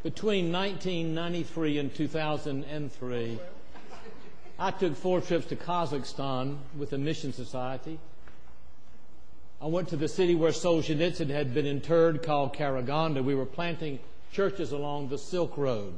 Between 1993 and 2003, I took 4 trips to Kazakhstan with the Mission Society. I went to the city where Solzhenitsyn had been interred, called Karaganda. We were planting churches along the Silk Road.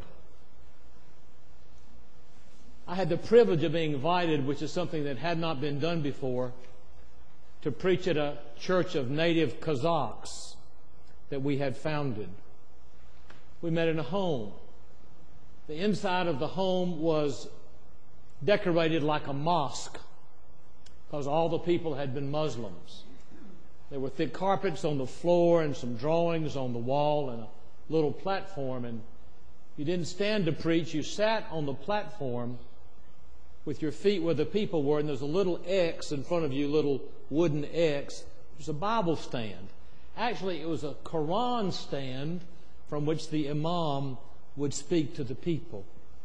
I had the privilege of being invited, which is something that had not been done before, to preach at a church of native Kazakhs that we had founded. We met in a home. The inside of the home was decorated like a mosque because all the people had been Muslims. There were thick carpets on the floor and some drawings on the wall and a little platform. And you didn't stand to preach. You sat on the platform with your feet where the people were, and there's a little X in front of you, little wooden X. It was a Bible stand. Actually, it was a Quran stand from which the imam would speak to the people.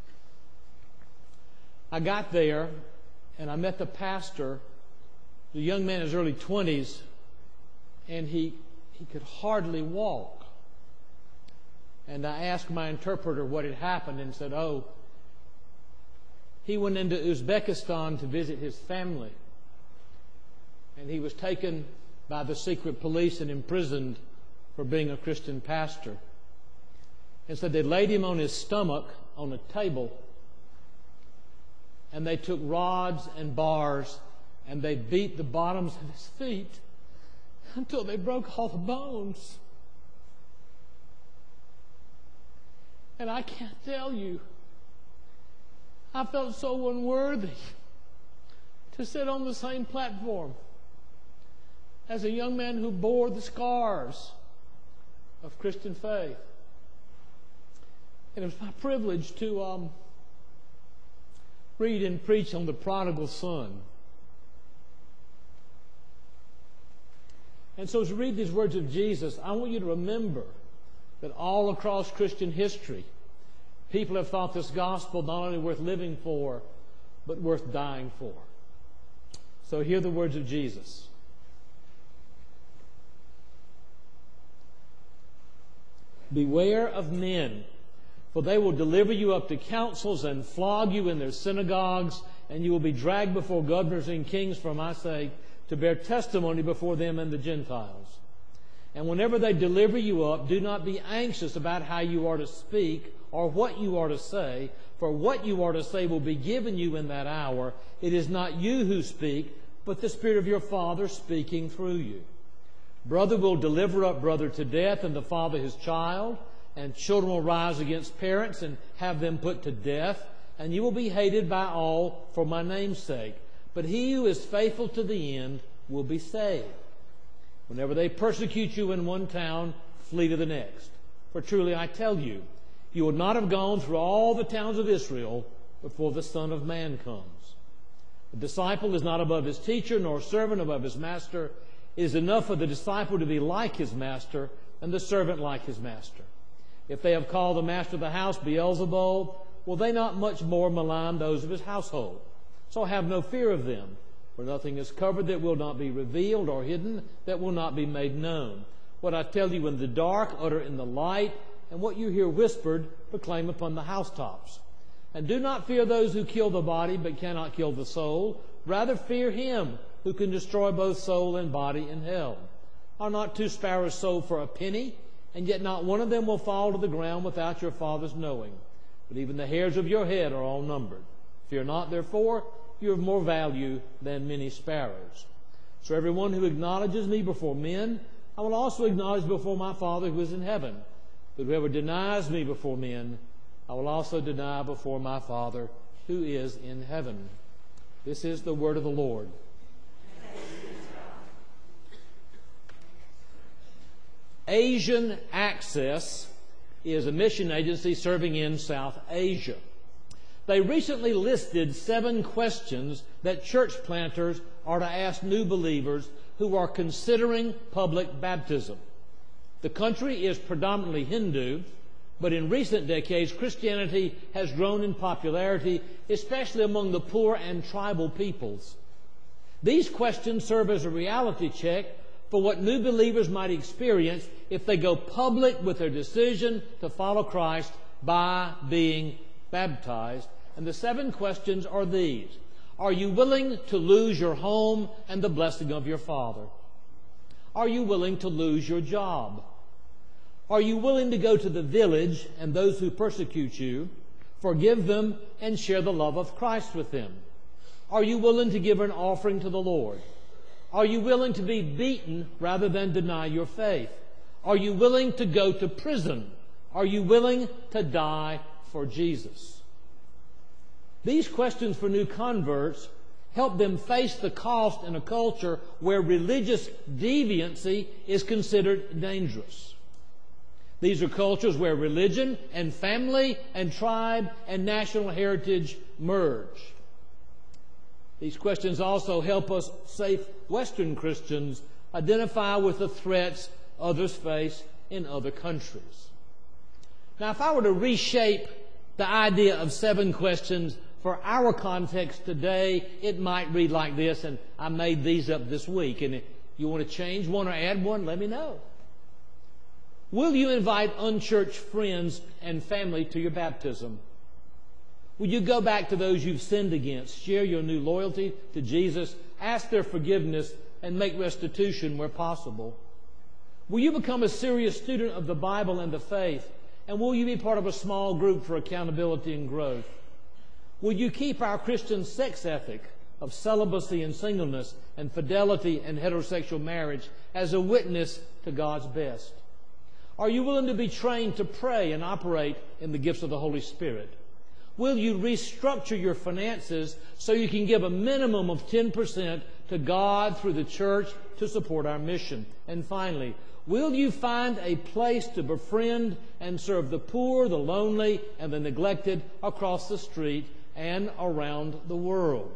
I got there, and I met the pastor, the young man in his early 20s, and he could hardly walk. And I asked my interpreter what had happened and said, oh, he went into Uzbekistan to visit his family. And he was taken by the secret police and imprisoned for being a Christian pastor. And so they laid him on his stomach on a table, and they took rods and bars and they beat the bottoms of his feet until they broke all the bones. And I can't tell you, I felt so unworthy to sit on the same platform as a young man who bore the scars of Christian faith. And it was my privilege to read and preach on the prodigal son. And so as you read these words of Jesus, I want you to remember that all across Christian history, people have thought this gospel not only worth living for, but worth dying for. So hear the words of Jesus. Beware of men, for they will deliver you up to councils and flog you in their synagogues, and you will be dragged before governors and kings for my sake, to bear testimony before them and the Gentiles. And whenever they deliver you up, do not be anxious about how you are to speak or what you are to say, for what you are to say will be given you in that hour. It is not you who speak, but the Spirit of your Father speaking through you. Brother will deliver up brother to death, and the father his child, and children will rise against parents and have them put to death, and you will be hated by all for my name's sake. But he who is faithful to the end will be saved. Whenever they persecute you in one town, flee to the next. For truly I tell you, you would not have gone through all the towns of Israel before the Son of Man comes. The disciple is not above his teacher, nor servant above his master. It is enough for the disciple to be like his master, and the servant like his master. If they have called the master of the house Beelzebul, will they not much more malign those of his household? So have no fear of them, for nothing is covered that will not be revealed, or hidden that will not be made known. What I tell you in the dark, utter in the light, and what you hear whispered, proclaim upon the housetops. And do not fear those who kill the body, but cannot kill the soul. Rather fear him who can destroy both soul and body in hell. Are not 2 sparrows sold for a penny? And yet not one of them will fall to the ground without your Father's knowing. But even the hairs of your head are all numbered. Fear not, therefore, you are of more value than many sparrows. So everyone who acknowledges me before men, I will also acknowledge before my Father who is in heaven. But whoever denies me before men, I will also deny before my Father who is in heaven. This is the word of the Lord. Asian Access is a mission agency serving in South Asia. They recently listed 7 questions that church planters are to ask new believers who are considering public baptism. The country is predominantly Hindu, but in recent decades, Christianity has grown in popularity, especially among the poor and tribal peoples. These questions serve as a reality check for what new believers might experience if they go public with their decision to follow Christ by being baptized. And the 7 questions are these. Are you willing to lose your home and the blessing of your Father? Are you willing to lose your job? Are you willing to go to the village and those who persecute you, forgive them, and share the love of Christ with them? Are you willing to give an offering to the Lord? Are you willing to be beaten rather than deny your faith? Are you willing to go to prison? Are you willing to die for Jesus? These questions for new converts help them face the cost in a culture where religious deviancy is considered dangerous. These are cultures where religion and family and tribe and national heritage merge. These questions also help us safe Western Christians identify with the threats others face in other countries. Now, if I were to reshape the idea of 7 questions for our context today, it might read like this, and I made these up this week. And if you want to change one or add one, let me know. Will you invite unchurched friends and family to your baptism? Will you go back to those you've sinned against, share your new loyalty to Jesus, ask their forgiveness, and make restitution where possible? Will you become a serious student of the Bible and the faith? And will you be part of a small group for accountability and growth? Will you keep our Christian sex ethic of celibacy and singleness and fidelity and heterosexual marriage as a witness to God's best? Are you willing to be trained to pray and operate in the gifts of the Holy Spirit? Will you restructure your finances so you can give a minimum of 10% to God through the church to support our mission? And finally, will you find a place to befriend and serve the poor, the lonely, and the neglected across the street and around the world?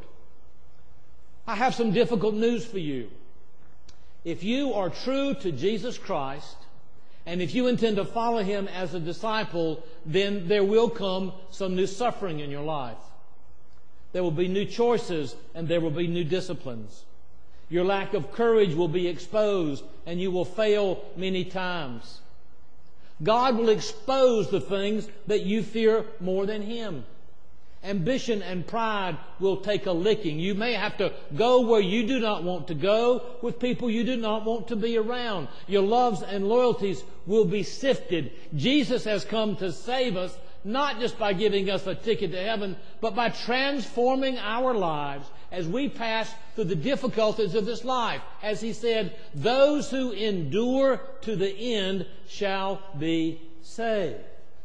I have some difficult news for you. If you are true to Jesus Christ, and if you intend to follow Him as a disciple, then there will come some new suffering in your life. There will be new choices, and there will be new disciplines. Your lack of courage will be exposed, and you will fail many times. God will expose the things that you fear more than Him. Ambition and pride will take a licking. You may have to go where you do not want to go, with people you do not want to be around. Your loves and loyalties will be sifted. Jesus has come to save us, not just by giving us a ticket to heaven, but by transforming our lives as we pass through the difficulties of this life. As He said, those who endure to the end shall be saved.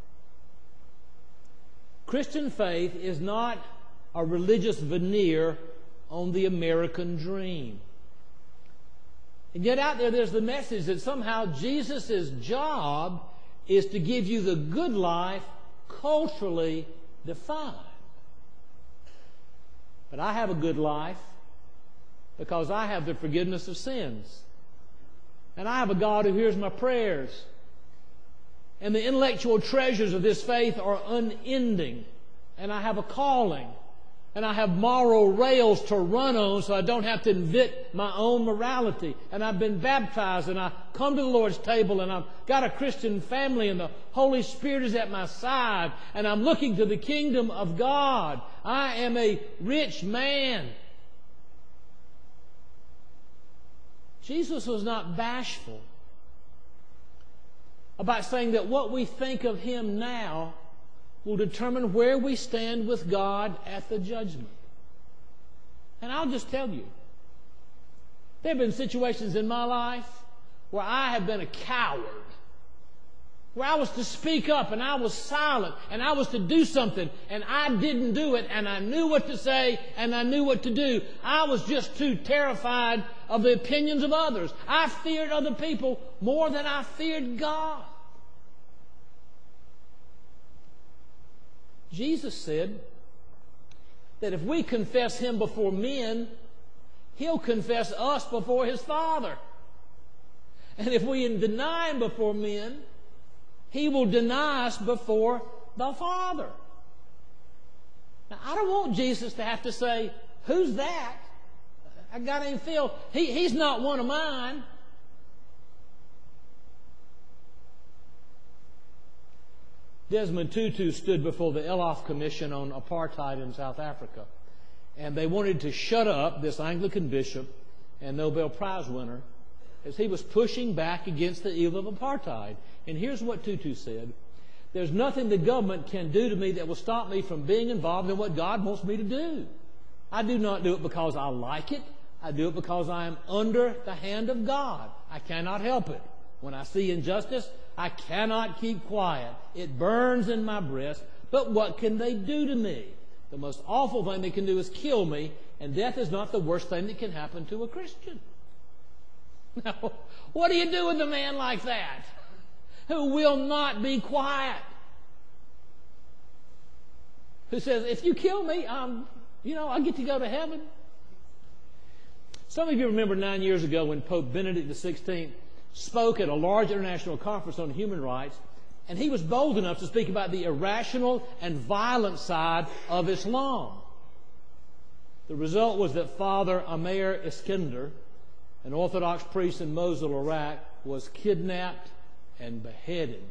Christian faith is not a religious veneer on the American dream. And yet out there's the message that somehow Jesus' job is to give you the good life culturally defined. But I have a good life because I have the forgiveness of sins. And I have a God who hears my prayers. And the intellectual treasures of this faith are unending. And I have a calling. And I have moral rails to run on so I don't have to invent my own morality. And I've been baptized and I come to the Lord's table and I've got a Christian family and the Holy Spirit is at my side and I'm looking to the kingdom of God. I am a rich man. Jesus was not bashful about saying that what we think of Him now will determine where we stand with God at the judgment. And I'll just tell you, there have been situations in my life where I have been a coward, where I was to speak up and I was silent and I was to do something and I didn't do it and I knew what to say and I knew what to do. I was just too terrified of the opinions of others. I feared other people more than I feared God. Jesus said that if we confess Him before men, He'll confess us before His Father. And if we deny Him before men, He will deny us before the Father. Now, I don't want Jesus to have to say, who's that? I got him filled. He's not one of mine. Desmond Tutu stood before the Elof Commission on Apartheid in South Africa. And they wanted to shut up this Anglican bishop and Nobel Prize winner as he was pushing back against the evil of apartheid. And here's what Tutu said: "There's nothing the government can do to me that will stop me from being involved in what God wants me to do. I do not do it because I like it. I do it because I am under the hand of God. I cannot help it. When I see injustice, I cannot keep quiet. It burns in my breast. But what can they do to me? The most awful thing they can do is kill me, and death is not the worst thing that can happen to a Christian." Now, what do you do with a man like that, who will not be quiet? Who says, if you kill me, I get to go to heaven. Some of you remember 9 years ago when Pope Benedict XVI spoke at a large international conference on human rights, and he was bold enough to speak about the irrational and violent side of Islam. The result was that Father Amir Iskender, an Orthodox priest in Mosul, Iraq, was kidnapped and beheaded.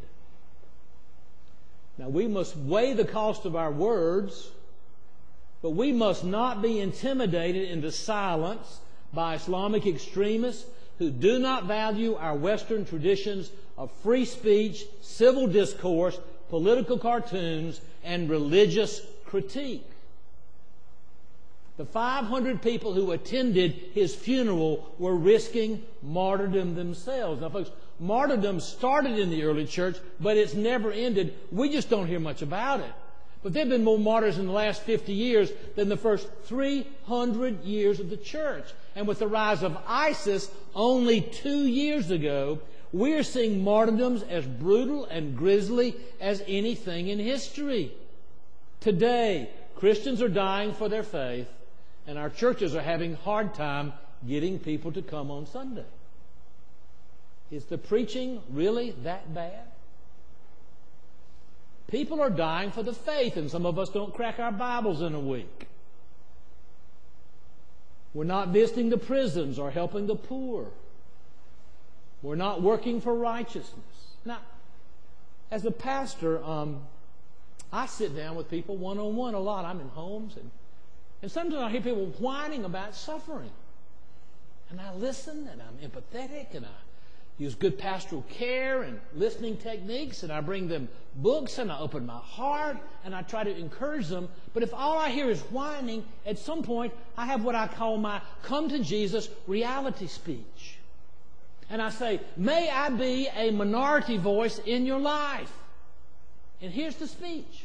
Now, we must weigh the cost of our words, but we must not be intimidated into silence by Islamic extremists who do not value our Western traditions of free speech, civil discourse, political cartoons, and religious critique. The 500 people who attended his funeral were risking martyrdom themselves. Now, folks, martyrdom started in the early church, but it's never ended. We just don't hear much about it. But there have been more martyrs in the last 50 years than the first 300 years of the church. And with the rise of ISIS only 2 years ago, we're seeing martyrdoms as brutal and grisly as anything in history. Today, Christians are dying for their faith, and our churches are having a hard time getting people to come on Sunday. Is the preaching really that bad? People are dying for the faith, and some of us don't crack our Bibles in a week. We're not visiting the prisons or helping the poor. We're not working for righteousness. Now, as a pastor, I sit down with people one-on-one a lot. I'm in homes, and sometimes I hear people whining about suffering. And I listen, and I'm empathetic, and I use good pastoral care and listening techniques, and I bring them books, and I open my heart, and I try to encourage them. But if all I hear is whining, at some point I have what I call my come to Jesus reality speech. And I say, may I be a minority voice in your life. And here's the speech.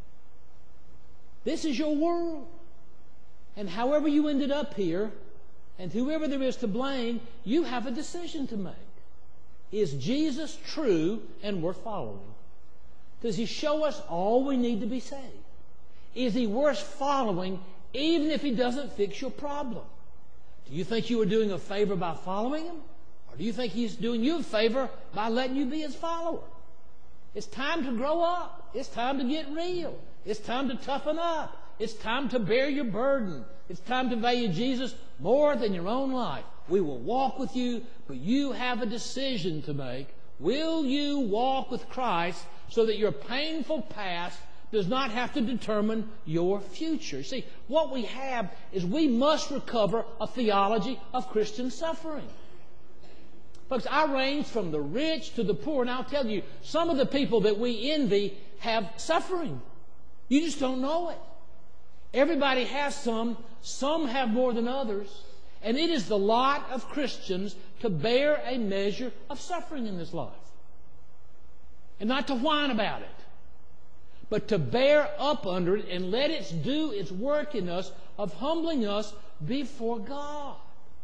This is your world. And however you ended up here, and whoever there is to blame, you have a decision to make. Is Jesus true and worth following? Does he show us all we need to be saved? Is he worth following even if he doesn't fix your problem? Do you think you are doing a favor by following him? Or do you think he's doing you a favor by letting you be his follower? It's time to grow up. It's time to get real. It's time to toughen up. It's time to bear your burden. It's time to value Jesus more than your own life. We will walk with you, but you have a decision to make. Will you walk with Christ so that your painful past does not have to determine your future? See, what we have is we must recover a theology of Christian suffering. Folks, I range from the rich to the poor, and I'll tell you, some of the people that we envy have suffering. You just don't know it. Everybody has some have more than others. And it is the lot of Christians to bear a measure of suffering in this life. And not to whine about it, but to bear up under it and let it do its work in us of humbling us before God.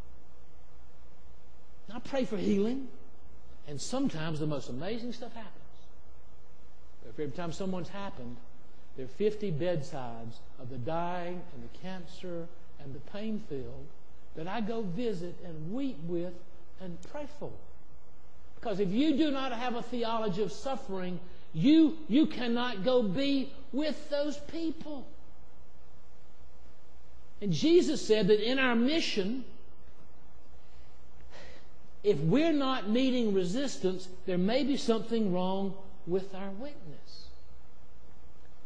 I pray for healing, and sometimes the most amazing stuff happens. Every time someone's happened, there are 50 bedsides of the dying and the cancer and the pain-filled that I go visit and weep with and pray for. Because if you do not have a theology of suffering, you cannot go be with those people. And Jesus said that in our mission, if we're not meeting resistance, there may be something wrong with our witness.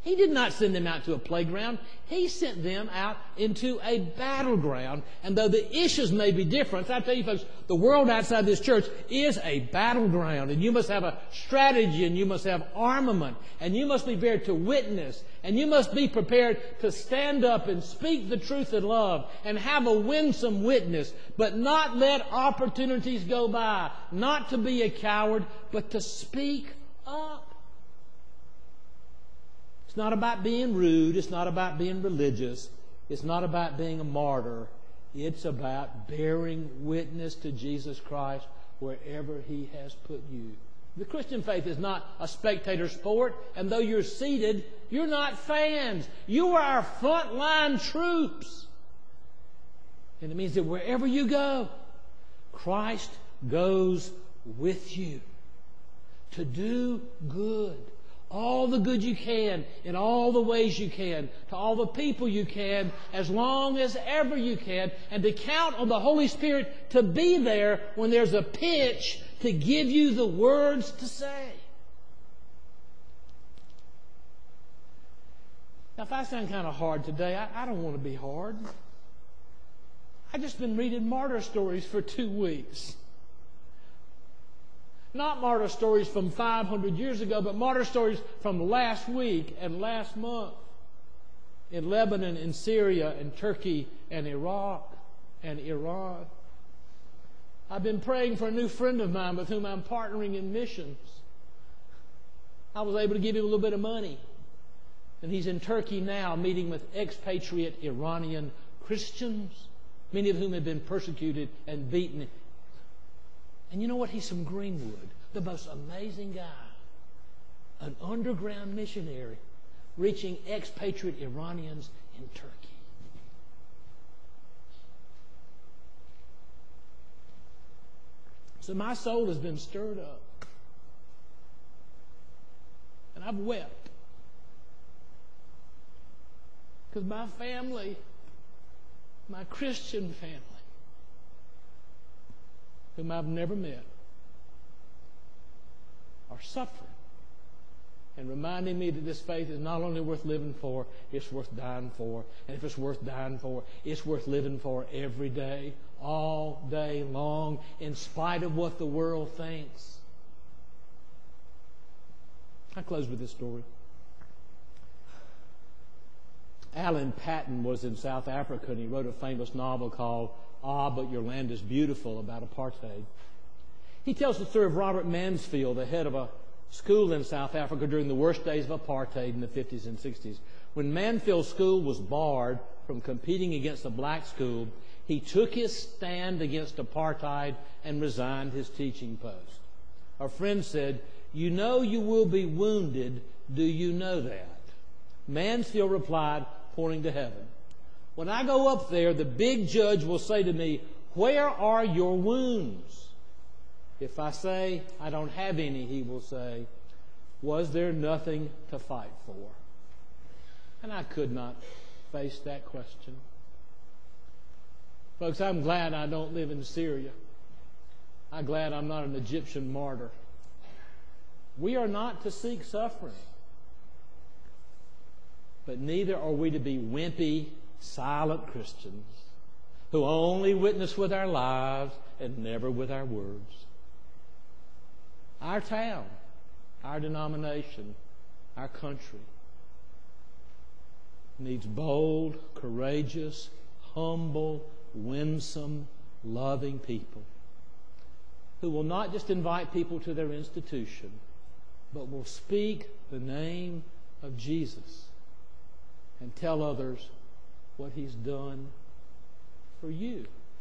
He did not send them out to a playground. He sent them out into a battleground. And though the issues may be different, I tell you folks, the world outside this church is a battleground. And you must have a strategy, and you must have armament, and you must be prepared to witness, and you must be prepared to stand up and speak the truth in love and have a winsome witness, but not let opportunities go by, not to be a coward, but to speak up. It's not about being rude. It's not about being religious. It's not about being a martyr. It's about bearing witness to Jesus Christ wherever He has put you. The Christian faith is not a spectator sport, and though you're seated, you're not fans. You are our frontline troops. And it means that wherever you go, Christ goes with you to do good. All the good you can, in all the ways you can, to all the people you can, as long as ever you can, and to count on the Holy Spirit to be there when there's a pinch to give you the words to say. Now, if I sound kind of hard today, I don't want to be hard. I've just been reading martyr stories for 2 weeks. Not martyr stories from 500 years ago, but martyr stories from last week and last month in Lebanon and Syria and Turkey and Iraq and Iran. I've been praying for a new friend of mine with whom I'm partnering in missions. I was able to give him a little bit of money. And he's in Turkey now meeting with expatriate Iranian Christians, many of whom have been persecuted and beaten. And you know what? He's from Greenwood, the most amazing guy, an underground missionary reaching expatriate Iranians in Turkey. So my soul has been stirred up. And I've wept. Because my family, my Christian family, whom I've never met, are suffering and reminding me that this faith is not only worth living for, it's worth dying for. And if it's worth dying for, it's worth living for every day, all day long, in spite of what the world thinks. I close with this story. Alan Paton was in South Africa, and he wrote a famous novel called Ah, But Your Land is Beautiful, about apartheid. He tells the story of Robert Mansfield, the head of a school in South Africa during the worst days of apartheid in the 50s and 60s. When Mansfield's school was barred from competing against a black school, he took his stand against apartheid and resigned his teaching post. A friend said, "You know you will be wounded. Do you know that?" Mansfield replied, pointing to heaven, "When I go up there, the big judge will say to me, 'Where are your wounds?' If I say, 'I don't have any,' he will say, 'Was there nothing to fight for?'" And I could not face that question. Folks, I'm glad I don't live in Syria. I'm glad I'm not an Egyptian martyr. We are not to seek suffering. But neither are we to be wimpy, silent Christians who only witness with our lives and never with our words. Our town, our denomination, our country needs bold, courageous, humble, winsome, loving people who will not just invite people to their institution, but will speak the name of Jesus and tell others what He's done for you.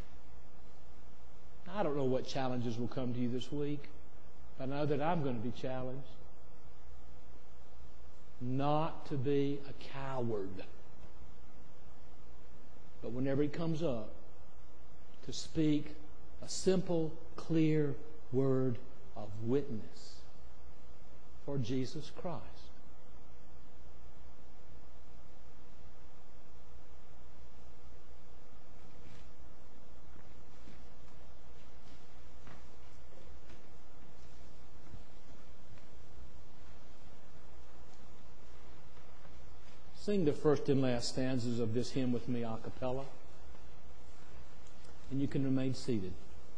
I don't know what challenges will come to you this week, but I know that I'm going to be challenged not to be a coward, but whenever it comes up, to speak a simple, clear word of witness for Jesus Christ. Sing the first and last stanzas of this hymn with me a cappella. And you can remain seated.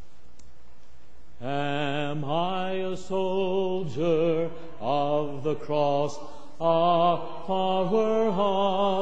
Am I a soldier of the cross, a follower of